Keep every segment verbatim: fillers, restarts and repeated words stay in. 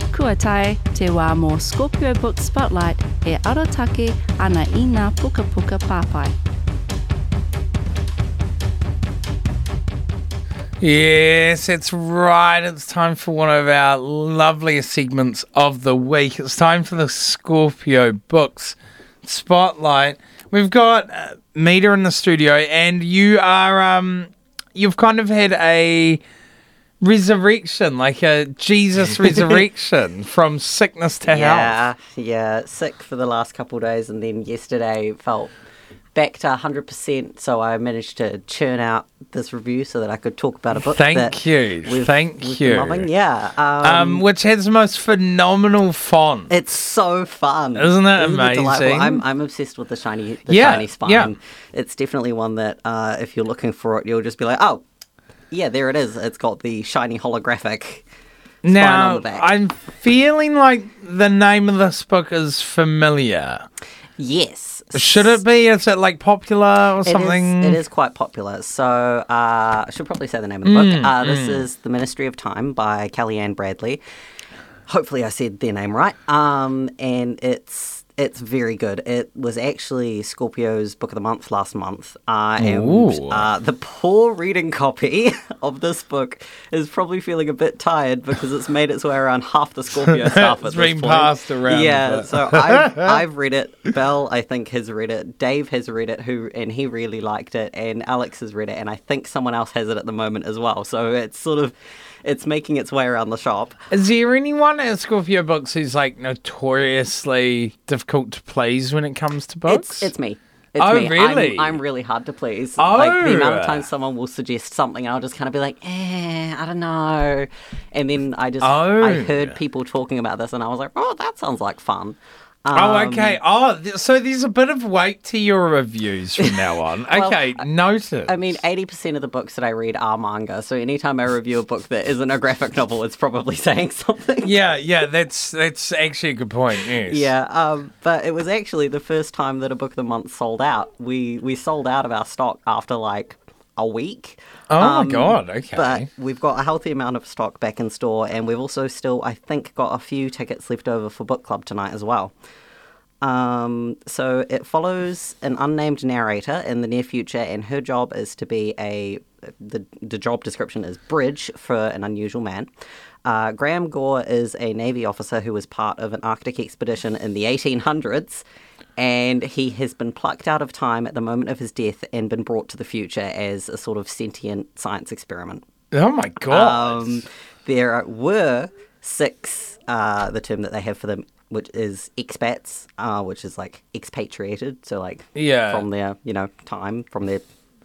Kua tae, te wā mō Scorpio Book Spotlight e arotake ana i ngā puka puka pāpai. Yes, that's right. It's time for one of our loveliest segments of the week. It's time for the Scorpio Books Spotlight. We've got uh, Mita in the studio, and you are um, you've kind of had a resurrection, like a Jesus resurrection from sickness to yeah, health. Yeah, yeah, sick for the last couple of days, and then yesterday felt back to one hundred percent, so I managed to churn out this review so that I could talk about a book Thank that you, we've, thank we've you. been loving. Yeah. Um, Um, which has the most phenomenal font. It's so fun. Isn't it Isn't amazing? It delightful? I'm, I'm obsessed with the shiny the Yeah, shiny spine. yeah. It's definitely one that uh, if you're looking for it, you'll just be like, oh, yeah, there it is. It's got the shiny holographic spine Now, on the back. I'm feeling like the name of this book is familiar. Yes. Should it be? Is it like popular or It is, something? it is quite popular. So uh, I should probably say the name of the book. Mm, Uh, this mm. is The Ministry of Time by Kellyanne Bradley. Hopefully I said their name right. Um, and it's it's very good. It was actually Scorpio's Book of the Month last month. Uh, and Ooh. uh, the poor reading copy of this book is probably feeling a bit tired because it's made its way around half the Scorpio stuff at It's this been point. passed around a Yeah, bit. so I've, I've read it. Belle, I think, has read it. Dave has read it, who and he really liked it. And Alex has read it, and I think someone else has it at the moment as well. So it's sort of, it's making its way around the shop. Is there anyone at Scorpio Books who's like notoriously difficult to please when it comes to books? It's it's me. It's Oh, me. really? I'm, I'm really hard to please. Oh. Like, the amount of times someone will suggest something, I'll just kind of be like, eh, I don't know. And then I just, Oh. I heard people talking about this, and I was like, oh, that sounds like fun. Oh, Um, okay. Oh, th- so there's a bit of weight to your reviews from now on. Well, Okay, noted. I mean, eighty percent of the books that I read are manga, so anytime I review a book that isn't a graphic novel, it's probably saying something. yeah, yeah, that's that's actually a good point. Yes. Yeah, um, but it was actually the first time that a book of the month sold out. We we sold out of our stock after like a week. Oh Um, my god. Okay. But we've got a healthy amount of stock back in store, and we've also still, I think, got a few tickets left over for book club tonight as well. Um, so it follows an unnamed narrator in the near future, and her job is to be a the the job description is bridge for an unusual man. Uh, Graham Gore is a Navy officer who was part of an Arctic expedition in the eighteen hundreds, and he has been plucked out of time at the moment of his death and been brought to the future as a sort of sentient science experiment. oh my god. Um, there were six, uh, the term that they have for them, which is expats, uh, which is like expatriated, so like Yeah. from their, you know, time, from their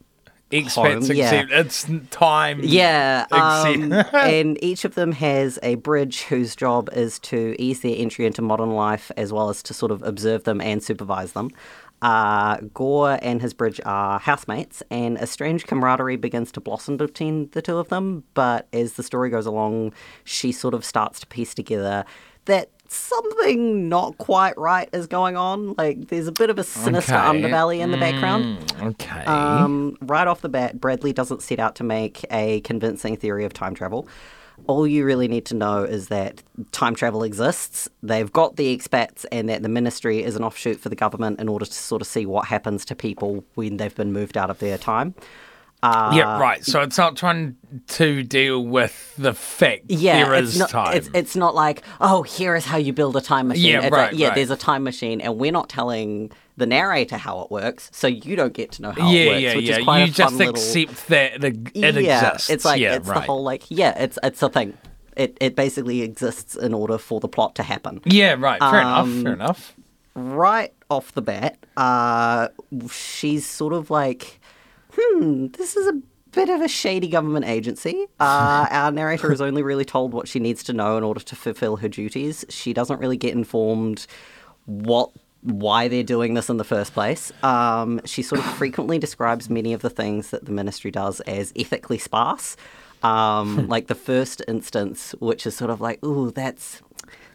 Expats home, yeah. except it's time. Yeah, um, Except- and each of them has a bridge whose job is to ease their entry into modern life as well as to sort of observe them and supervise them. Uh, Gore and his bridge are housemates, and a strange camaraderie begins to blossom between the two of them, but as the story goes along, she sort of starts to piece together that something not quite right is going on. Like, there's a bit of a sinister Okay. underbelly in the background. Mm, okay. Um, right off the bat, Bradley doesn't set out to make a convincing theory of time travel. All you really need to know is that time travel exists, they've got the expats, and that the ministry is an offshoot for the government in order to sort of see what happens to people when they've been moved out of their time. Uh, yeah, right. So it's not trying to deal with the fact Yeah, there it's is not, time. It's, it's not like, oh, here is how you build a time machine. Yeah, It's like, right, yeah, right. there's a time machine, and we're not telling the narrator how it works, so you don't get to know how yeah, it works, yeah, which yeah. is quite You a just fun little... accept that it, it yeah, exists. it's like, yeah, it's right. the whole, like, yeah, it's it's a thing. It it basically exists in order for the plot to happen. Yeah, right. Fair Um, enough. Fair enough. Right off the bat, uh, she's sort of like, hmm, this is a bit of a shady government agency. Uh, our narrator is only really told what she needs to know in order to fulfill her duties. She doesn't really get informed what why they're doing this in the first place. Um, she sort of frequently describes many of the things that the ministry does as ethically sparse. Um, like the first instance, which is sort of like, ooh, that's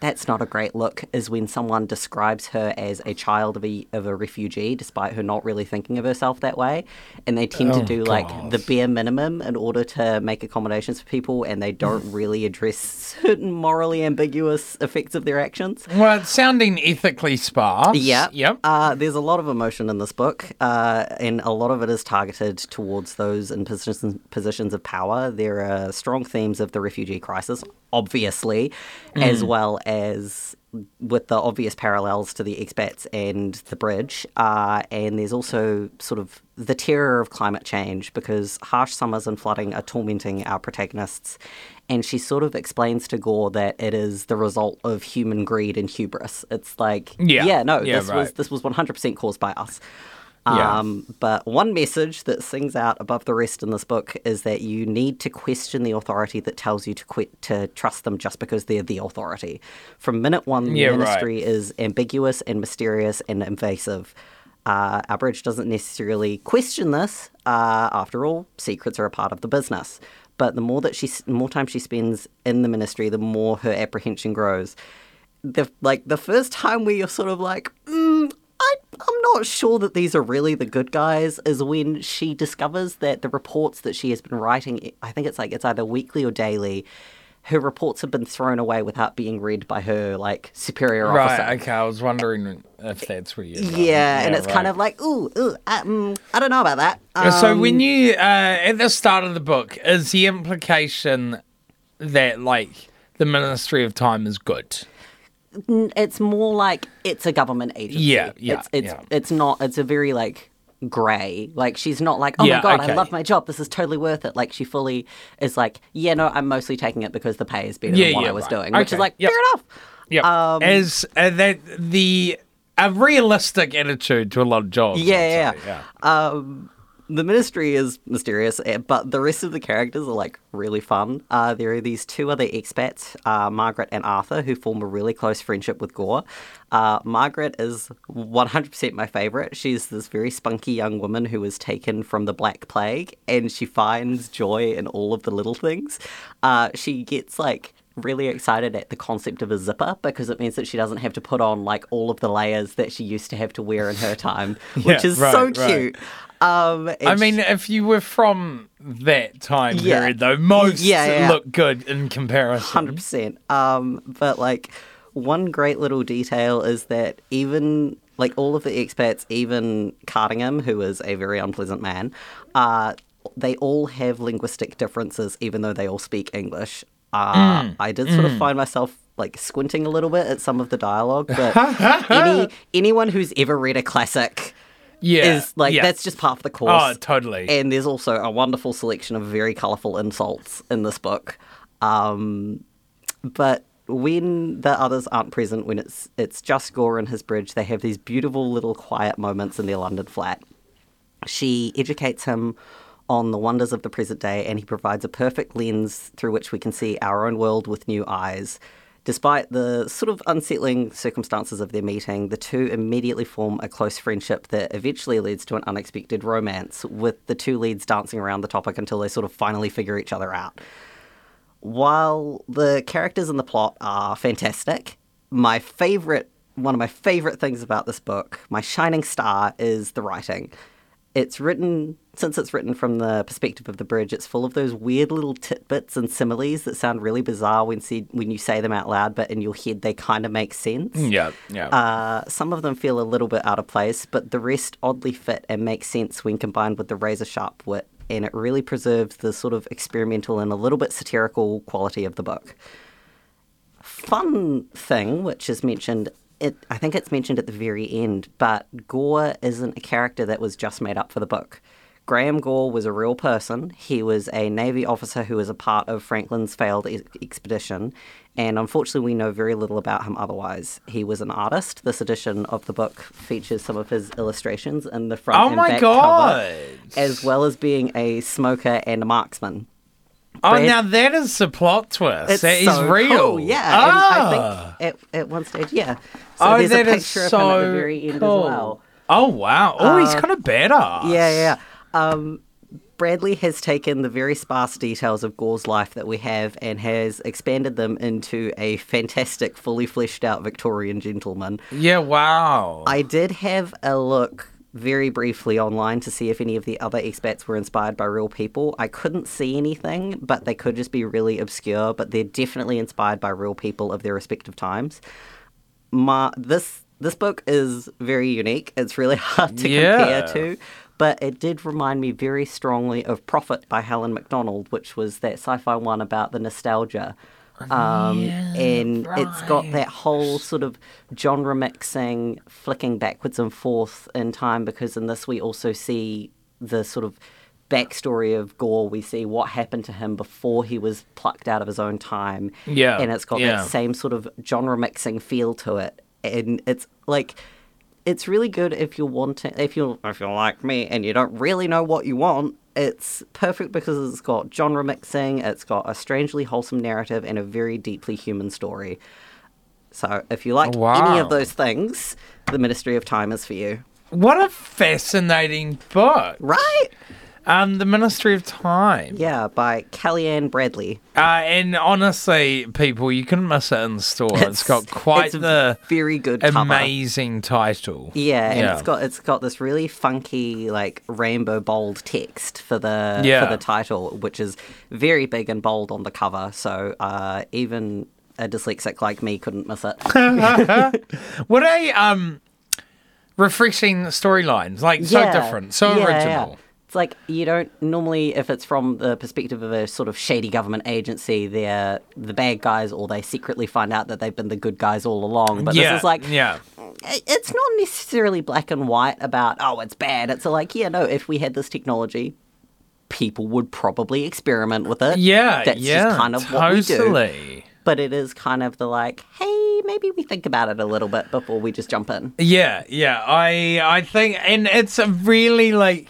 that's not a great look is when someone describes her as a child of a, of a refugee, despite her not really thinking of herself that way. And they tend Oh, to do God. like the bare minimum in order to make accommodations for people, and they don't really address certain morally ambiguous effects of their actions. Well, it's sounding ethically sparse. Yeah. Yep. Uh, there's a lot of emotion in this book, uh, and a lot of it is targeted towards those in positions, positions of power. There are strong themes of the refugee crisis, obviously, Mm. as well as with the obvious parallels to the expats and the bridge. Uh, and there's also sort of the terror of climate change, because harsh summers and flooding are tormenting our protagonists. And she sort of explains to Gore that it is the result of human greed and hubris. It's like, Yeah. yeah, no, Yeah, this was right. this was one hundred percent caused by us. Yeah. Um, but one message that sings out above the rest in this book is that you need to question the authority that tells you to quit to trust them just because they're the authority. From minute one, Yeah, the right. ministry is ambiguous and mysterious and invasive. Uh, our bridge doesn't necessarily question this. Uh, after all, secrets are a part of the business. But the more that she, more time she spends in the ministry, the more her apprehension grows. The like the first time where you're sort of like, mm, I, I'm not sure that these are really the good guys, is when she discovers that the reports that she has been writing, I think it's like it's either weekly or daily, her reports have been thrown away without being read by her like superior officer. Right, okay, I was wondering if that's where you're going. Yeah, and it's right. kind of like, ooh, ooh, um, I don't know about that. Um, so when you, uh, at the start of the book, is the implication that, like, the Ministry of Time is good? it's more like it's a government agency. Yeah, yeah, It's it's yeah. it's not. It's a very like grey. Like she's not like, oh Yeah, my god, okay. I love my job. This is totally worth it. Like she fully is like, yeah, no, I'm mostly taking it because the pay is better Yeah, than what yeah, I was right. doing, which Okay, is like yep. fair enough. Yeah. Um, As uh, that the a realistic attitude to a lot of jobs. Yeah, I'd yeah, say, yeah. Um, the ministry is mysterious, eh, but the rest of the characters are like really fun. Uh, there are these two other expats, uh, Margaret and Arthur, who form a really close friendship with Gore. Uh, Margaret is one hundred percent my favourite. She's this very spunky young woman who was taken from the Black Plague, and she finds joy in all of the little things. Uh, she gets like really excited at the concept of a zipper because it means that she doesn't have to put on like all of the layers that she used to have to wear in her time, which Yeah, is right, so right. cute. Um, and I mean, she- if you were from that time Yeah. period, though, most Yeah, yeah. look good in comparison. one hundred percent. Um, but like one great little detail is that even like all of the expats, even Cardingham, who is a very unpleasant man, uh, they all have linguistic differences, even though they all speak English. Uh, Mm, I did sort of find myself like squinting a little bit at some of the dialogue, but any anyone who's ever read a classic Yeah, is like yeah. that's just part of the course. Oh, totally. And there's also a wonderful selection of very colourful insults in this book. Um, but when the others aren't present, when it's it's just Gore and his bridge, they have these beautiful little quiet moments in their London flat. She educates him on the wonders of the present day, and he provides a perfect lens through which we can see our own world with new eyes. Despite the sort of unsettling circumstances of their meeting, the two immediately form a close friendship that eventually leads to an unexpected romance, with the two leads dancing around the topic until they sort of finally figure each other out. While the characters in the plot are fantastic, my favourite, one of my favourite things about this book, my shining star, is the writing. It's written, since it's written from the perspective of the bridge, it's full of those weird little tidbits and similes that sound really bizarre when see, when you say them out loud, but in your head they kind of make sense. Yeah, yeah. Uh, some of them feel a little bit out of place, but the rest oddly fit and make sense when combined with the razor-sharp wit, and it really preserves the sort of experimental and a little bit satirical quality of the book. Fun thing, which is mentioned, it, I think it's mentioned at the very end, but Gore isn't a character that was just made up for the book. Graham Gore was a real person. He was a Navy officer who was a part of Franklin's failed ex- expedition, and unfortunately we know very little about him otherwise. He was an artist. This edition of the book features some of his illustrations in the front Oh and my back God. cover, as well as being a smoker and a marksman. Oh, Brad- now that is the plot twist. It's that is so real. cool, yeah. Ah. And I think at, at one stage, yeah. So oh, there's that a is picture so of him at the very end cool. as well. Oh, wow. Oh, he's Uh, kind of badass. Yeah, yeah. Um, Bradley has taken the very sparse details of Gore's life that we have and has expanded them into a fantastic, fully fleshed out Victorian gentleman. Yeah, wow. I did have a look very briefly online to see if any of the other expats were inspired by real people. I couldn't see anything, but they could just be really obscure, but they're definitely inspired by real people of their respective times. My, this this book is very unique. It's really hard to Yeah. compare to, but it did remind me very strongly of Prophet by Helen MacDonald, which was that sci-fi one about the nostalgia. Um, Yeah, and it's got right. that whole sort of genre mixing, flicking backwards and forth in time, because in this we also see the sort of backstory of Gore. We see what happened to him before he was plucked out of his own time. Yeah, And it's got yeah. that same sort of genre mixing feel to it. And it's like, it's really good if you're wanting, if you're, if you're like me and you don't really know what you want. It's perfect because it's got genre mixing, it's got a strangely wholesome narrative, and a very deeply human story. So if you like Oh, wow. any of those things, The Ministry of Time is for you. What a fascinating book. Right? Um, The Ministry of Time. Yeah, by Kellyanne Bradley. Uh, and honestly, people, you couldn't miss it in the store. it's got quite it's a the very good cover. amazing title. Yeah, and Yeah. it's got it's got this really funky like rainbow bold text for the Yeah. for the title, which is very big and bold on the cover. So uh, even a dyslexic like me couldn't miss it. What a um, refreshing storylines. Like, so Yeah, different, so yeah, original. yeah. It's like you don't normally, if it's from the perspective of a sort of shady government agency, they're the bad guys, or they secretly find out that they've been the good guys all along. But yeah, this is like, yeah. it's not necessarily black and white about, oh, it's bad. It's like, yeah, no, if we had this technology, people would probably experiment with it. Yeah, That's yeah, just kind of what we do. totally. But it is kind of the like, hey, maybe we think about it a little bit before we just jump in. Yeah, yeah. I I think, and it's a really like.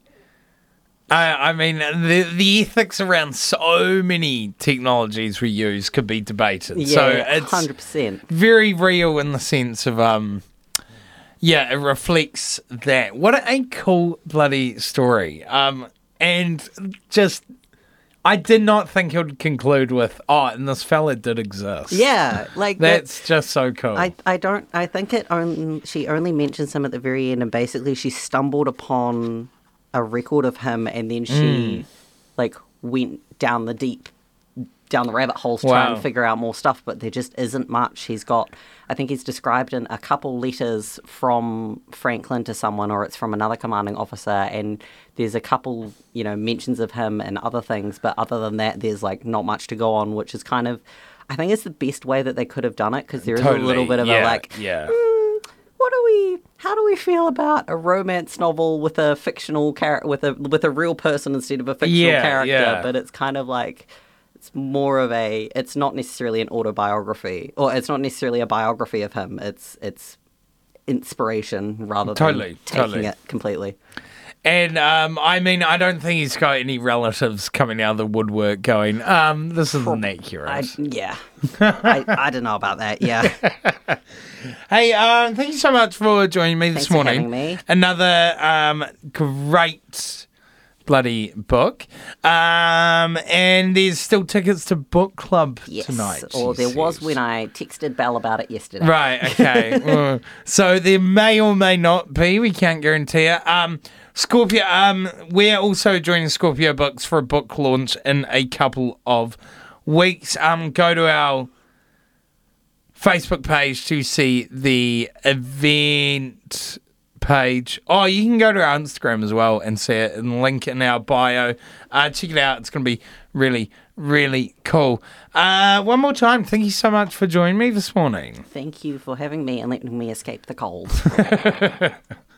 I, I mean, the the ethics around so many technologies we use could be debated. so Yeah, it's one hundred percent. very real in the sense of, um, yeah, it reflects that. What a cool bloody story. Um, and just, I did not think it would conclude with, oh, and this fella did exist. Yeah, like That's just so cool. I, I don't I think it only she only mentions him at the very end, and basically she stumbled upon a record of him, and then she Mm. like went down the deep down the rabbit hole to try Wow. and figure out more stuff, but there just isn't much. He's got, I think he's described in a couple letters from Franklin to someone, or it's from another commanding officer, and there's a couple, you know, mentions of him and other things, but other than that, there's like not much to go on, which is kind of, I think it's the best way that they could have done it, because there is Totally, a little bit of yeah, a like, yeah. "Hmm, what do we, how do we feel about a romance novel with a fictional character, with a with a real person instead of a fictional Yeah, character? yeah. But it's kind of like, it's more of a, it's not necessarily an autobiography, or it's not necessarily a biography of him. It's it's inspiration rather Totally, than taking totally. it completely. And, um, I mean, I don't think he's got any relatives coming out of the woodwork going, um, this isn't accurate. I, yeah, I, I don't know about that. Yeah, Hey, um, thank you so much for joining me this Thanks for morning. having me. Another um, great bloody book. Um, and there's still tickets to book club yes. tonight. Or she there was says. when I texted Belle about it yesterday. Right, okay. Well, so there may or may not be. We can't guarantee it. Um, Scorpio, um, we're also joining Scorpio Books for a book launch in a couple of weeks. Um, go to our Facebook page to see the event page. Oh, you can go to our Instagram as well and see it and link in our bio. Uh, check it out. It's going to be really, really cool. Uh, one more time, thank you so much for joining me this morning. Thank you for having me and letting me escape the cold.